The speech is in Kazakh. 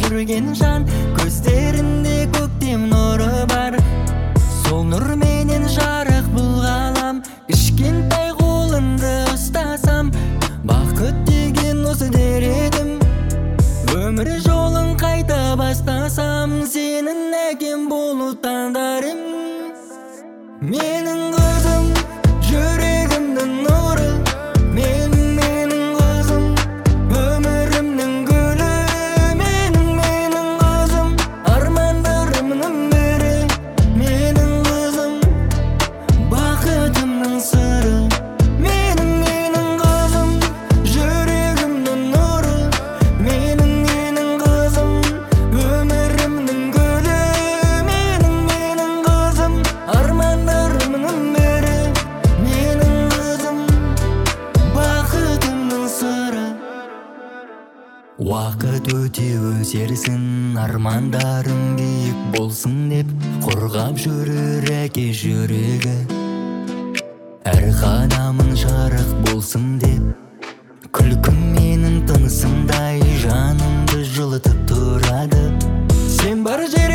көрген жан, көздерінде көктем нұры бар. Сол нұрменен жарық бұл ғалам, кішкентай қолымды ұстасам, бақыт деген осы дер едім. Өмір жолын қайта бастасам, сенің әкем болу таңдарым. Менің қызым, жүрегімнің нұры, менің қызым, өмірімнің гүлі. Менің қызым, армандарымның бірі. Менің қызым, бақытымның сыры. Менің қызым, жүрегімнің нұры, менің қызым, өмірімнің гүлі. Менің қызым, армандарымның бірі. Менің қызым, бақытымның сыры. Уақыт өте өзерсін, армандарым биік болсын деп қорғап жүрер әке жүрегі. Әр қадамын жарық болсын деп, күлкім менің тынысымдай жанымды жылытып тұрады. Сен бар жер